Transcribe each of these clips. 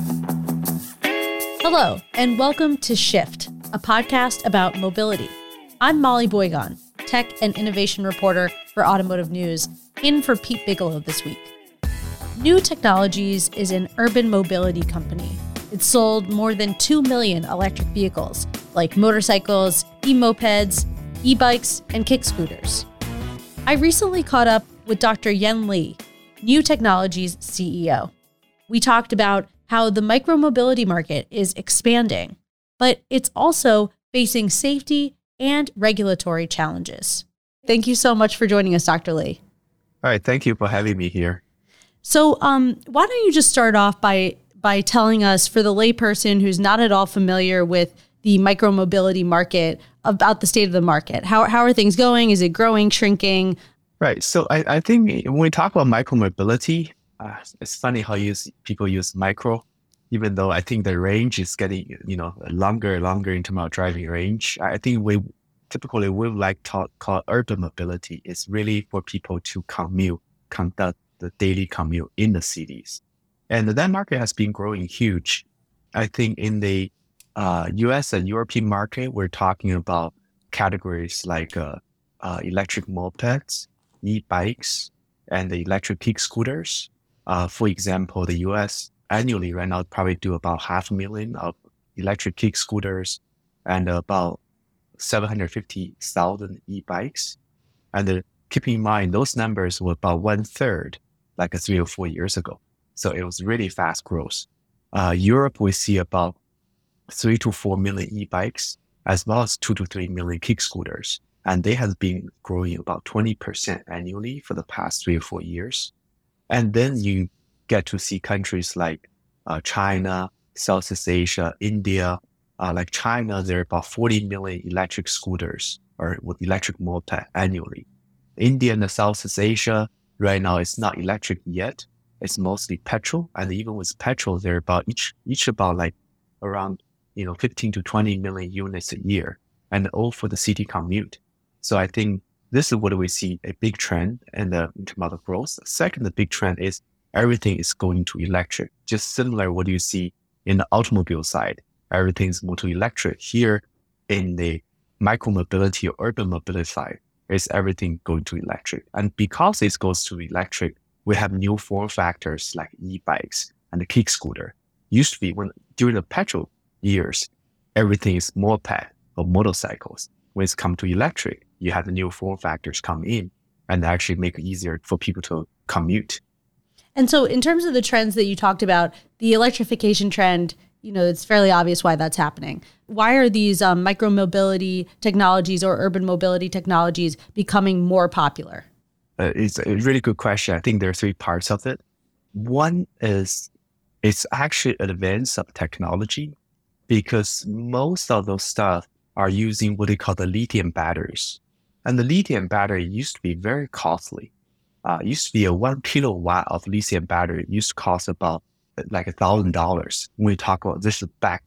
Hello, and welcome to Shift, a podcast about mobility. I'm Molly Boygon, tech and innovation reporter for Automotive News, in for Pete Bigelow this week. New Technologies is an urban mobility company. It's sold more than 2 million electric vehicles, like motorcycles, e-mopeds, e-bikes, and kick scooters. I recently caught up with Dr. Yen Lee, New Technologies CEO. We talked about how the micromobility market is expanding, but it's also facing safety and regulatory challenges. Thank you so much for joining us, Dr. Lee. All right, thank you for having me here. So why don't you just start off by telling us, for the layperson who's not at all familiar with the micromobility market, about the state of the market. How are things going? Is it growing, shrinking? Right. So I think when we talk about micromobility, it's funny how people use micro, even though I think the range is getting longer in terms of driving range. I think we like to call urban mobility. It's really for people to conduct the daily commute in the cities, and that market has been growing huge. I think in the U.S. and European market, we're talking about categories like electric mopeds, e-bikes, and the electric kick scooters. For example, the U.S. annually right now probably do about 500,000 of electric kick scooters and about 750,000 e-bikes. And keep in mind, those numbers were about 1/3 like 3 or 4 years ago. So it was really fast growth. Europe, we see about 3 to 4 million e-bikes, as well as 2 to 3 million kick scooters. And they have been growing about 20% annually for the past 3 or 4 years. And then you get to see countries like China, Southeast Asia, India. Like China, there are about 40 million electric scooters or with electric moped annually. India and Southeast Asia, right now, it's not electric yet. It's mostly petrol. And even with petrol, they're about each about like around 15 to 20 million units a year, and all for the city commute. So I think this is what we see, a big trend in terms of the growth. Second, the big trend is everything is going to electric, just similar what you see in the automobile side. Everything is more to electric. Here in the micromobility or urban mobility side, is everything going to electric. And because it goes to electric, we have new form factors like e-bikes and the kick scooter. Used to be during the petrol years, everything is moped or motorcycles. When it's come to electric, you have the new form factors come in and actually make it easier for people to commute. And so in terms of the trends that you talked about, the electrification trend, it's fairly obvious why that's happening. Why are these micromobility technologies or urban mobility technologies becoming more popular? It's a really good question. I think there are 3 parts of it. One is it's actually advance of technology, because most of those stuff are using what they call the lithium batteries. And the lithium battery used to be very costly. Used to be a 1 kilowatt of lithium battery used to cost about like $1,000. When we talk about this is back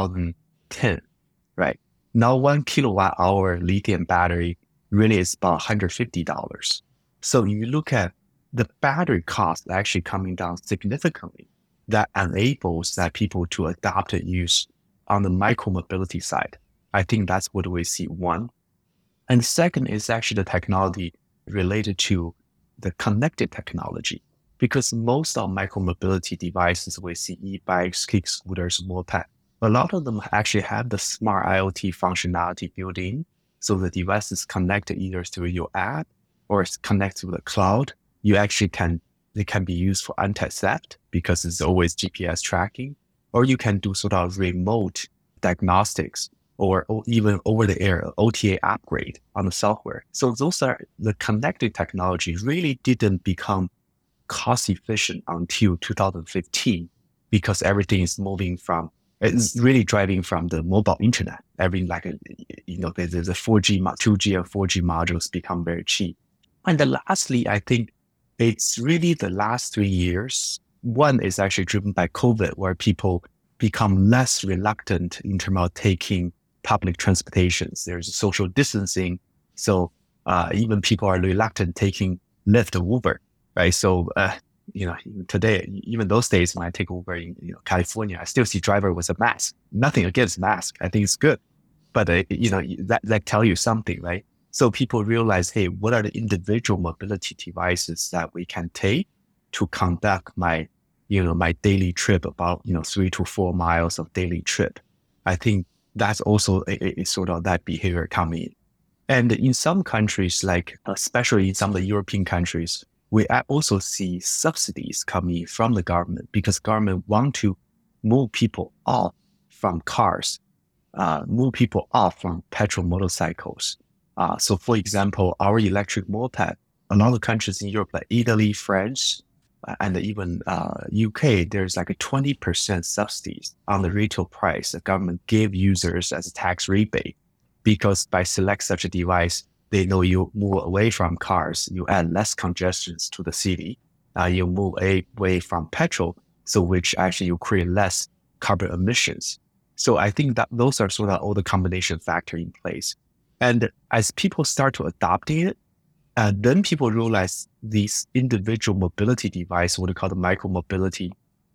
2010, right? Now 1 kilowatt hour lithium battery really is about $150. So you look at the battery cost actually coming down significantly. That enables that people to adopt and use on the micromobility side. I think that's what we see, one. And second is actually the technology related to the connected technology, because most of micromobility devices we see, e-bikes, kick scooters, moped, a lot of them actually have the smart IoT functionality built in. So the device is connected either through your app or it's connected to the cloud. They can be used for anti-theft because it's always GPS tracking, or you can do sort of remote diagnostics or even over-the-air OTA upgrade on the software. So those are the connected technology really didn't become cost efficient until 2015, because everything is it's really driving from the mobile internet. The 4G, 2G and 4G modules become very cheap. And then lastly, I think it's really the last 3 years. One is actually driven by COVID, where people become less reluctant in terms of taking public transportations. There's social distancing. So even people are reluctant taking Lyft or Uber, right? So today, even those days when I take over in California, I still see driver with a mask. Nothing against mask. I think it's good. But, that tell you something, right? So people realize, hey, what are the individual mobility devices that we can take to conduct my daily trip, about, 3 to 4 miles of daily trip. I think that's also a sort of that behavior coming in. And in some countries, like especially in some of the European countries, we also see subsidies coming from the government because government want to move people off from cars, move people off from petrol motorcycles. So for example, our electric moped, a lot of countries in Europe like Italy, France, and even UK, there's like a 20% subsidies on the retail price the government gave users as a tax rebate. Because by select such a device, they know you move away from cars, you add less congestions to the city, you move away from petrol, so which actually you create less carbon emissions. So I think that those are sort of all the combination factor in place. And as people start to adopt it, then people realize these individual mobility device, what we call the micro mobility,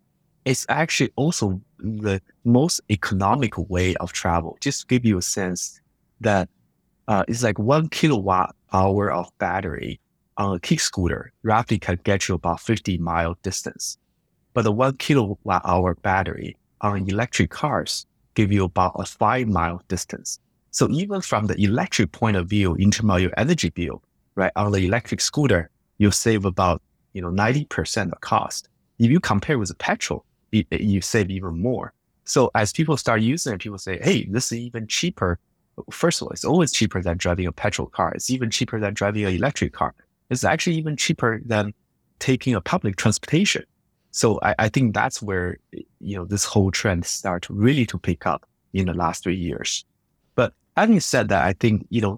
is actually also the most economical way of travel. Just to give you a sense that it's like 1 kilowatt hour of battery on a kick scooter roughly can get you about 50-mile distance. But the 1 kilowatt hour battery on electric cars give you about a 5-mile distance. So even from the electric point of view, in terms of your energy bill, right, on the electric scooter, you save about 90% of cost. If you compare with the petrol, you save even more. So as people start using it, people say, hey, this is even cheaper. First of all, it's always cheaper than driving a petrol car. It's even cheaper than driving an electric car. It's actually even cheaper than taking a public transportation. So I think that's where, this whole trend started really to pick up in the last 3 years. But having said that, I think, if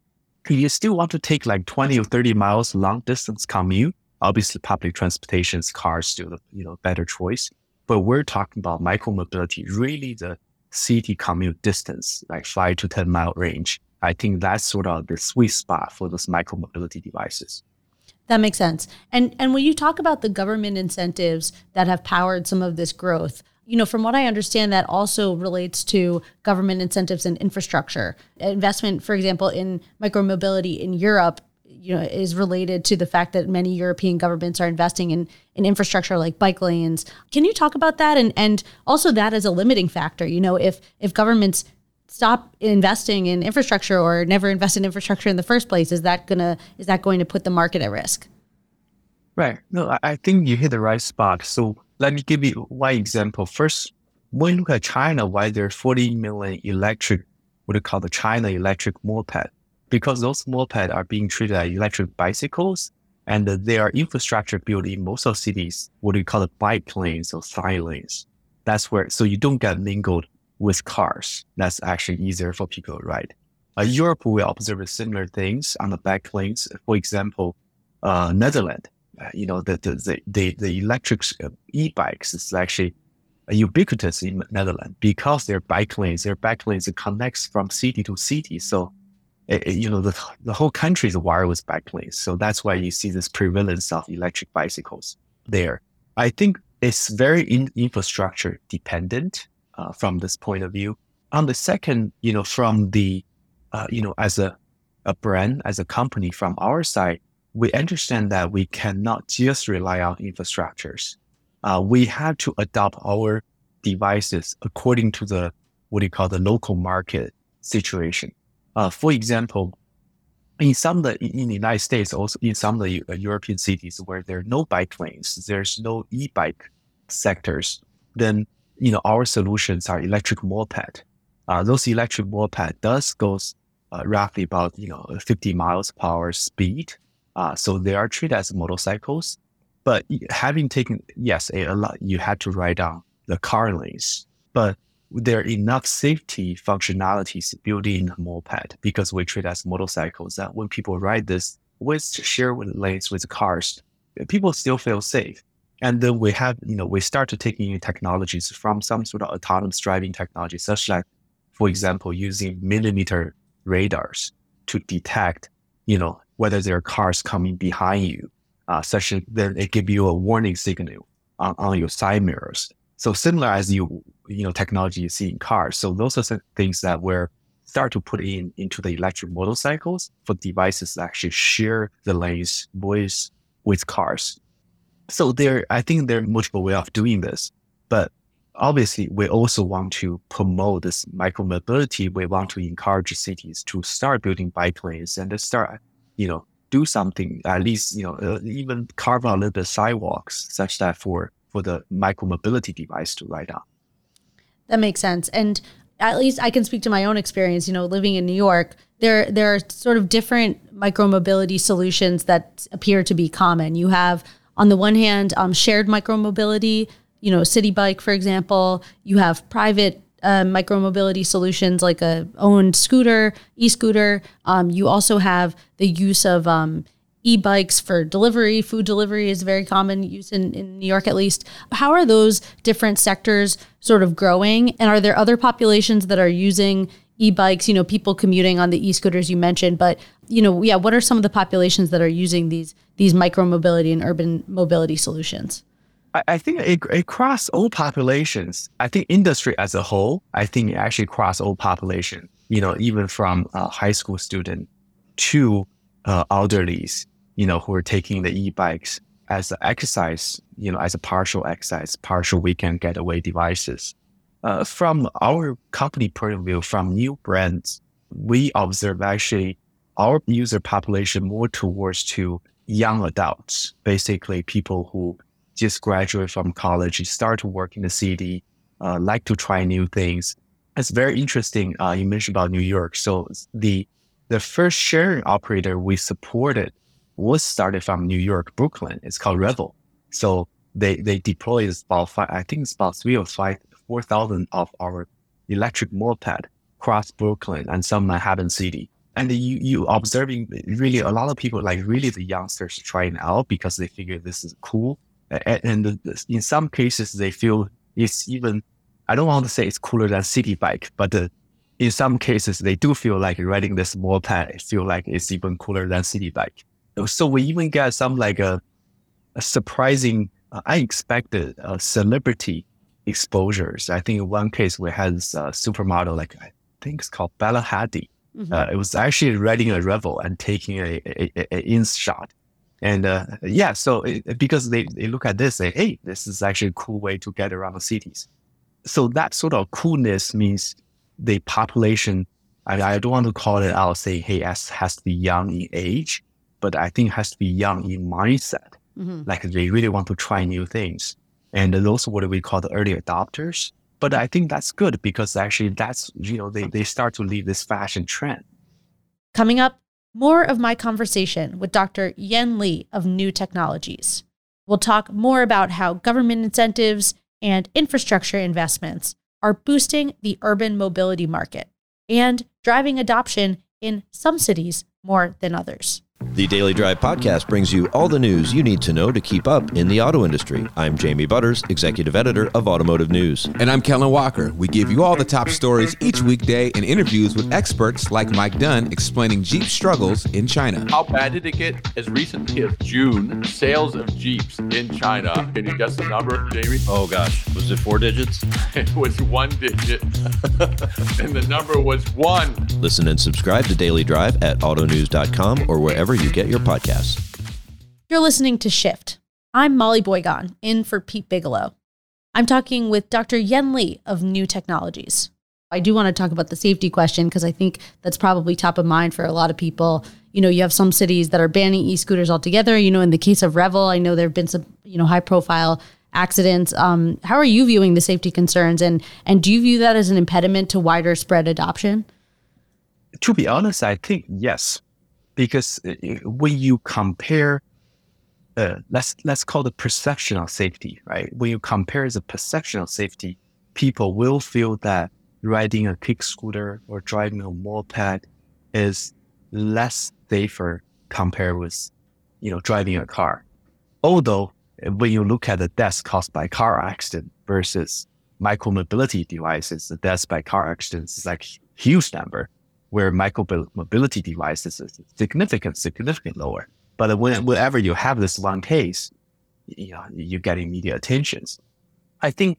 you still want to take like 20 or 30 miles long distance commute, obviously public transportation's cars still the, better choice. But we're talking about micromobility, really the city commute distance, like 5 to 10 mile range. I think that's sort of the sweet spot for those micromobility devices. That makes sense. And when you talk about the government incentives that have powered some of this growth, from what I understand, that also relates to government incentives and infrastructure. Investment, for example, in micromobility in Europe, is related to the fact that many European governments are investing in infrastructure like bike lanes. Can you talk about that? And also that as a limiting factor, if governments stop investing in infrastructure or never invest in infrastructure in the first place, is that going to put the market at risk? Right. No, I think you hit the right spot. So let me give you one example. First, when you look at China, why there are 40 million electric, what we call the China electric moped, because those mopeds are being treated as electric bicycles, and there are infrastructure built in most of cities, what we call the bike lanes or side lanes. That's where, so you don't get mingled with cars. That's actually easier for people to ride. Europe, we observe similar things on the bike lanes. For example, Netherlands, the electric e-bikes is actually ubiquitous in Netherlands because their bike lanes connects from city to city. So, the whole country is wired with bike lanes. So that's why you see this prevalence of electric bicycles there. I think it's very infrastructure dependent from this point of view. On the second, from the, as a brand, as a company from our side, we understand that we cannot just rely on infrastructures. We have to adopt our devices according to the, what do you call the local market situation. For example, in the United States, also in some of the European cities where there are no bike lanes, there's no e-bike sectors, then, our solutions are electric moped. Those electric moped goes roughly about, 50 miles per hour speed. So they are treated as motorcycles, but having taken, yes, a lot, you had to ride on the car lanes, but there are enough safety functionalities built in the moped because we treat as motorcycles that when people ride this with share lanes with cars, people still feel safe. And then we have, we start to take in technologies from some sort of autonomous driving technology, such like, for example, using millimeter radars to detect, whether there are cars coming behind you, such that it give you a warning signal on your side mirrors. So similar as technology you see in cars. So those are some things that we're start to put into the electric motorcycles for devices that actually share the lanes with cars. So I think there are multiple ways of doing this, but obviously we also want to promote this micromobility. We want to encourage cities to start building bike lanes and to start, do something, at least, even carve out a little bit of sidewalks such that for the micromobility device to ride on. That makes sense. And at least I can speak to my own experience, living in New York, there are sort of different micromobility solutions that appear to be common. You have, on the one hand, shared micromobility, City Bike, for example. You have private micromobility solutions like a owned scooter, e-scooter. You also have the use of e-bikes for delivery. Food delivery is very common use in New York, at least. How are those different sectors sort of growing? And are there other populations that are using e-bikes, people commuting on the e-scooters you mentioned, but, what are some of the populations that are using these micromobility and urban mobility solutions? I think it cross all populations. I think industry as a whole, I think it actually cross all population, even from a high school student to elderlies, who are taking the e-bikes as an exercise, as a partial exercise, partial weekend getaway devices. From our company point of view, from new brands, we observe actually our user population more towards to young adults, basically people who just graduate from college, start to work in the city, like to try new things. It's very interesting. You mentioned about New York. So the first sharing operator we supported was started from New York, Brooklyn. It's called Revel. So they deployed about 3,000 or 4,000 of our electric moped across Brooklyn and some Manhattan City. And you observing really a lot of people, like really the youngsters, trying out because they figure this is cool. And in some cases, they feel it's even, I don't want to say it's cooler than City Bike, but in some cases, they do feel like riding this moped, feel like it's even cooler than City Bike. So we even get some like a surprising, unexpected celebrity exposures. I think in one case, we had this supermodel, like I think it's called Bella Hadid. Mm-hmm. It was actually riding a Revel and taking a InShot. And because they look at this, say, hey, this is actually a cool way to get around the cities. So that sort of coolness means the population, I don't want to call it out, say, hey, has to be young in age, but I think it has to be young in mindset. Mm-hmm. Like they really want to try new things. And those are what we call the early adopters. But I think that's good because actually that's, they start to lead this fashion trend. Coming up, more of my conversation with Dr. Yan Li of New Technologies. We'll talk more about how government incentives and infrastructure investments are boosting the urban mobility market and driving adoption in some cities more than others. The Daily Drive podcast brings you all the news you need to know to keep up in the auto industry. I'm Jamie Butters, executive editor of Automotive News. And I'm Kellen Walker. We give you all the top stories each weekday and interviews with experts like Mike Dunn explaining Jeep struggles in China. How bad did it get? As recently as June, sales of Jeeps in China. Can you guess the number, Jamie? Oh gosh, was it 4 digits? It was 1 digit. And the number was 1. Listen and subscribe to Daily Drive at autonews.com or wherever you get your podcasts. You're listening to Shift. I'm Molly Boygon, in for Pete Bigelow. I'm talking with Dr. Yan Li of New Technologies. I do want to talk about the safety question because I think that's probably top of mind for a lot of people. You have some cities that are banning e-scooters altogether. In the case of Revel, I know there have been some, high-profile accidents. How are you viewing the safety concerns, and do you view that as an impediment to wider spread adoption? To be honest, I think yes. Because when you compare, let's call it perception of safety, right? When you compare the perception of safety, people will feel that riding a kick scooter or driving a moped is less safer compared with, driving a car. Although when you look at the deaths caused by car accident versus micromobility devices, the deaths by car accidents is like a huge number, where micromobility devices is significantly lower. But whenever you have this one case, you get immediate attention. I think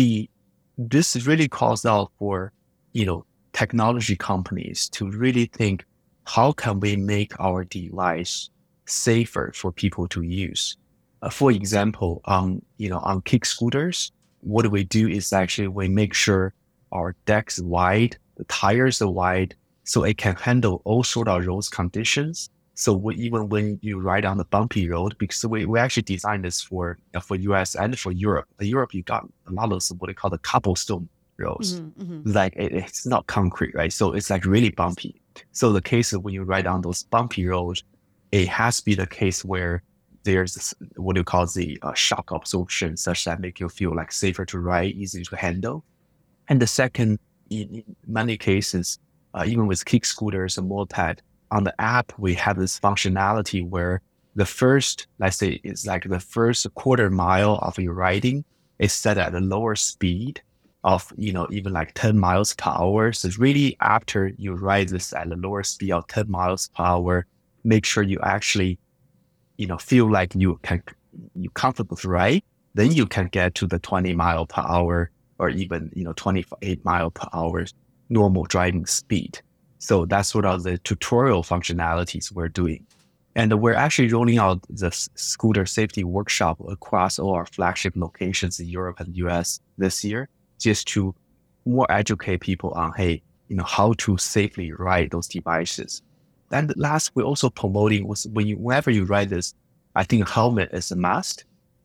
this really calls out for, technology companies to really think, how can we make our device safer for people to use? For example, on kick scooters, what we do is actually we make sure our deck's wide, the tires are wide, so it can handle all sort of road conditions. So even when you ride on the bumpy road, because we actually designed this for US and for Europe. In Europe, you got a lot of what they call the cobblestone roads. Like it's not concrete, right? So it's like really bumpy. So the case of when you ride on those bumpy roads, it has to be the case where there's what you call the shock absorption, such that make you feel like safer to ride, easy to handle. And the second, in many cases, even with kick scooters and moped, on the app, we have this functionality where the first, let's say, it's like the first quarter mile of your riding is set at a lower speed of, even like 10 miles per hour. So really after you ride this at a lower speed of 10 miles per hour, make sure you actually, feel like you comfortable to ride. Then you can get to the 20 mile per hour or even, 28 mile per hour normal driving speed. So that's sort of the tutorial functionalities we're doing. And we're actually rolling out the scooter safety workshop across all our flagship locations in Europe and US this year, just to more educate people on, hey, how to safely ride those devices. And last, we're also promoting whenever you ride this, I think helmet is a must.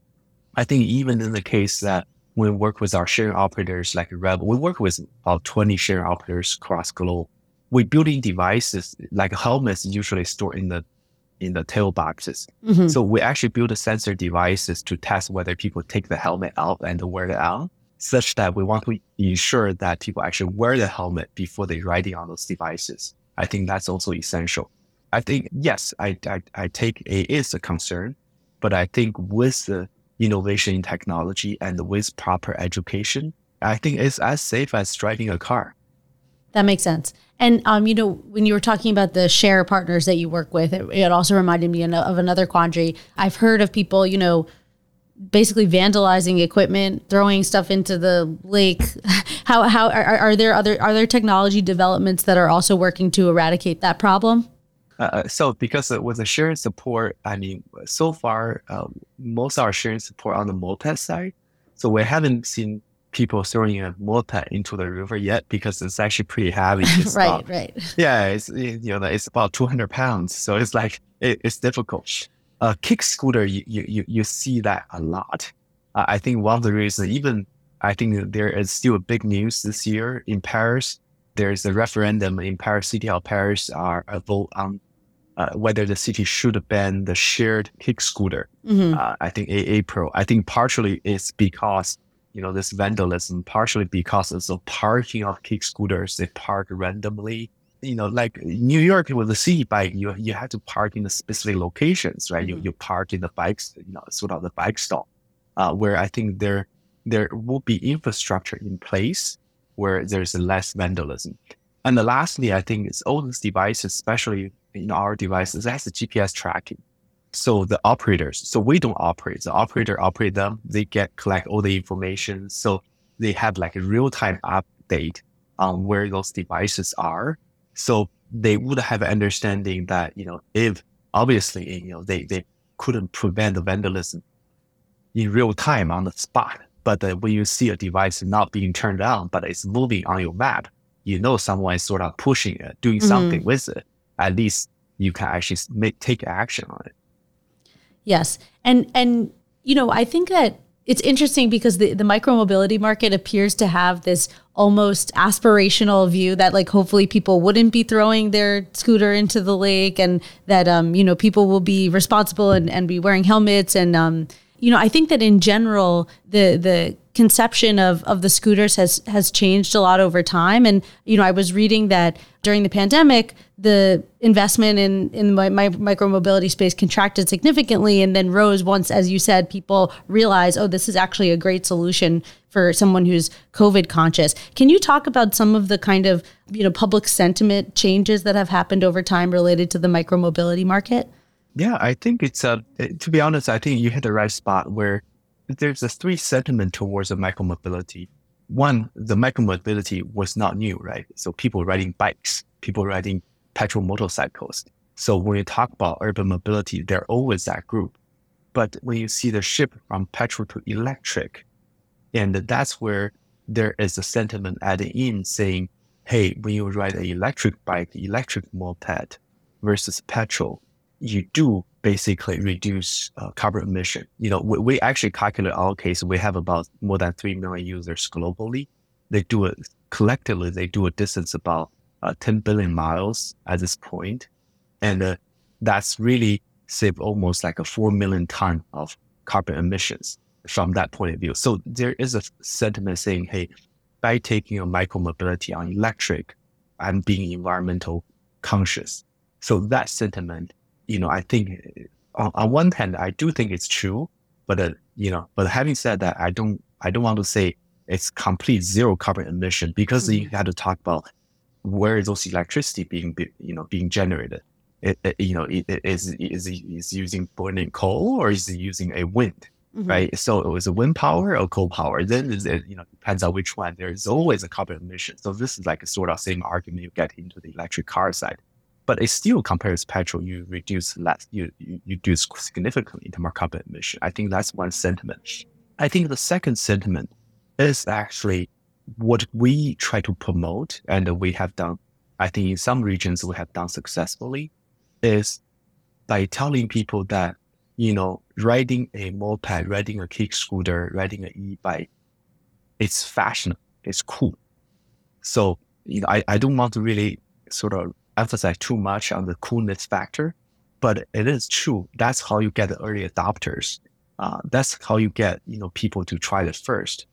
I think even in the case that we work with our sharing operators like Revel, we work with about 20 sharing operators across globe. We're building devices like helmets usually stored in the tail boxes. So we actually build sensor devices to test whether people take the helmet out and wear it on, such that we want to ensure that people actually wear the helmet before they're riding on those devices. I think that's also essential. I think, yes, I take it is a concern, but I think with the innovation in technology and with proper education, I think it's as safe as driving a car. That makes sense. And, when you were talking about the share partners that you work with, it also reminded me of another quandary. I've heard of people, basically vandalizing equipment, throwing stuff into the lake. How are there technology developments that are also working to eradicate that problem? So because with the sharing support, so far, most of our sharing support on the moped side. So we haven't seen people throwing a moped into the river yet because it's actually pretty heavy. Right. Yeah, it's about 200 pounds. So it's like, it's difficult. Kick scooter, you see that a lot. I think one of the reasons, I think there is still a big news this year in Paris. There's a referendum in Paris, city of Paris, a vote on whether the city should ban the shared kick scooter. I think in April. I think partially it's because this vandalism, partially because of the parking of kick scooters. They park randomly. Like New York with the city bike, you have to park in the specific locations, right? You park in the bikes, sort of the bike stop, where I think there will be infrastructure in place where there's less vandalism. And lastly, I think it's all these devices, especially our devices, has the GPS tracking. So the operators, so we don't operate, the operator operate them, they collect all the information. So they have like a real-time update on where those devices are. So they would have an understanding that, if obviously, they couldn't prevent the vandalism in real time on the spot. But when you see a device not being turned on, but it's moving on your map, someone is sort of pushing it, doing something with it. At least you can actually take action on it. Yes. And I think that it's interesting because the micromobility market appears to have this almost aspirational view that like hopefully people wouldn't be throwing their scooter into the lake and that, people will be responsible and be wearing helmets. And, I think that in general, the conception of the scooters has changed a lot over time. And, I was reading that during the pandemic, the investment in my micromobility space contracted significantly and then rose once, as you said, people realize, oh, this is actually a great solution for someone who's COVID conscious. Can you talk about some of the kind of, public sentiment changes that have happened over time related to the micromobility market? Yeah, I think it's, to be honest, I think you hit the right spot where there's a three sentiment towards the micromobility. One, the micromobility was not new, right? So people riding bikes, people riding petrol motorcycles. So when you talk about urban mobility, they're always that group. But when you see the shift from petrol to electric, and that's where there is a sentiment added in saying, hey, when you ride an electric bike, electric moped versus petrol, you do basically reduce carbon emission. We actually calculate our case. We have about more than 3 million users globally. They do it collectively. They do a distance about 10 billion miles at this point. And that's really saved almost like a 4 million ton of carbon emissions from that point of view. So there is a sentiment saying, hey, by taking a micromobility on electric, I'm being environmental conscious. So that sentiment, I think on one hand, I do think it's true, but having said that, I don't want to say it's complete zero carbon emission, because you had to talk about where is those electricity being generated. Is using burning coal, or is it using a wind, right? So is it wind power or coal power? Then depends on which one. There is always a carbon emission. So this is like a sort of same argument you get into the electric car side. But it still compares petrol, you reduce less, you reduce significantly in terms of carbon emission. I think that's one sentiment. I think the second sentiment is actually what we try to promote, and we have done, I think in some regions we have done successfully, is by telling people that, riding a moped, riding a kick scooter, riding an e-bike, it's fashionable, it's cool. So, I don't want to really sort of emphasize too much on the coolness factor, but it is true. That's how you get the early adopters. That's how you get, people to try it first.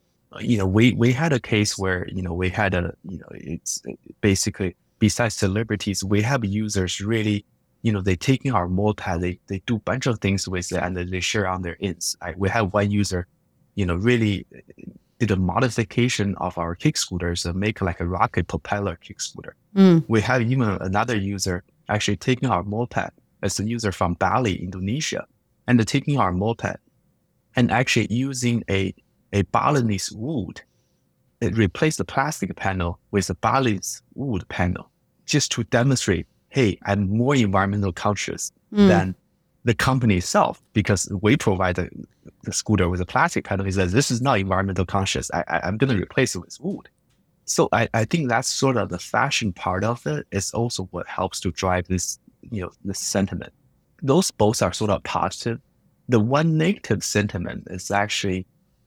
We had a case where, we had it's basically, besides celebrities, we have users really, they taking our moped, they do a bunch of things with it, and they share on their ins. We have one user, really did a modification of our kick scooters and make like a rocket propeller kick scooter. We have even another user actually taking our moped, as a user from Bali, Indonesia, and taking our moped and actually using a Balinese wood. It replaced the plastic panel with a Balinese wood panel, just to demonstrate, hey, I'm more environmental conscious than the company itself, because we provide the scooter with a plastic panel. He says, this is not environmental conscious. I'm going to replace it with wood. So I think that's sort of the fashion part of it is also what helps to drive this, this sentiment. Those both are sort of positive. The one negative sentiment is actually,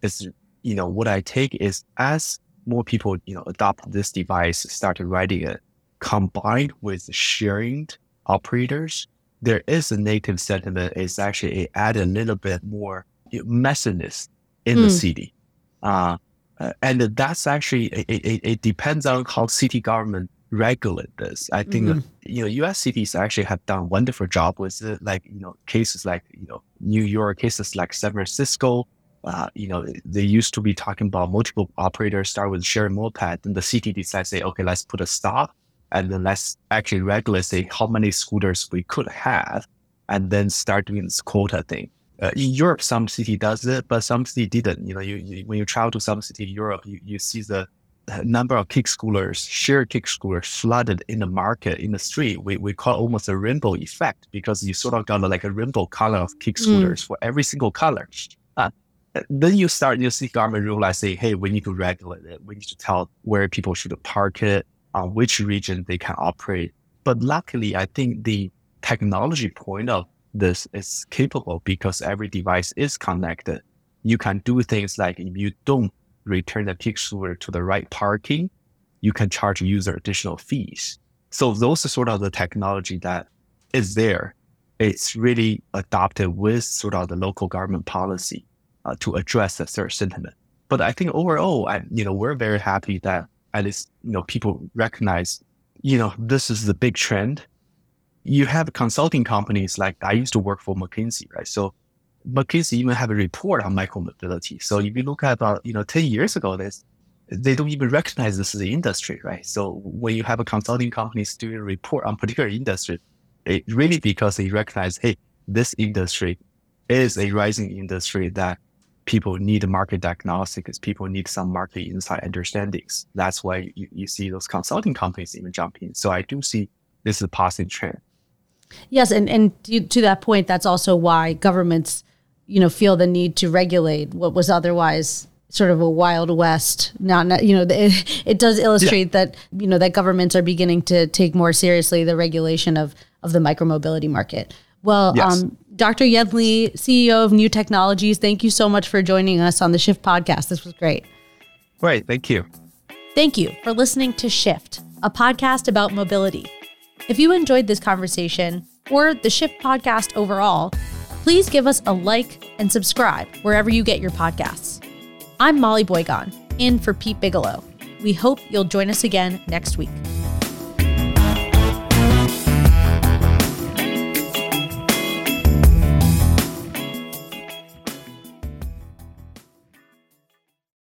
what I take is as more people, adopt this device, started riding it, combined with sharing operators, there is a negative sentiment. It's actually add a little bit more messiness in the city. And that's actually, it depends on how city government regulate this. I think, US cities actually have done a wonderful job with it. Like, cases like, New York, cases like San Francisco, they used to be talking about multiple operators start with sharing moped, and the city decides, say, okay, let's put a stop, and then let's actually regulate, say, how many scooters we could have, and then start doing this quota thing. In Europe, some city does it, but some city didn't. When you travel to some city in Europe, you see the number of kick scooters, shared kick scooters flooded in the market, in the street. We call it almost a rainbow effect, because you sort of got like a rainbow color of kick scooters for every single color. Then you see government realize, say, hey, we need to regulate it. We need to tell where people should park it, on which region they can operate. But luckily, I think the technology point of this is capable, because every device is connected. You can do things like, if you don't return the kick scooter to the right parking, you can charge user additional fees. So those are sort of the technology that is there. It's really adopted with sort of the local government policy to address that third sentiment. But I think overall, we're very happy that at least, people recognize, this is the big trend. You have consulting companies like, I used to work for McKinsey, right? So McKinsey even have a report on micromobility. So if you look at about, 10 years ago, they don't even recognize this as an industry, right? So when you have a consulting company doing a report on particular industry, it really because they recognize, hey, this industry is a rising industry that people need market diagnostics, people need some market insight understandings. That's why you see those consulting companies even jumping. So I do see this is a positive trend. Yes, and to that point, that's also why governments, feel the need to regulate what was otherwise sort of a Wild West. It does illustrate that, that governments are beginning to take more seriously the regulation of the micromobility market. Well, yes. Dr. Yen Li, CEO of New Technologies, thank you so much for joining us on the Shift podcast. This was great. Great, thank you. Thank you for listening to Shift, a podcast about mobility. If you enjoyed this conversation or the Shift podcast overall, please give us a like and subscribe wherever you get your podcasts. I'm Molly Boygon, in for Pete Bigelow. We hope you'll join us again next week.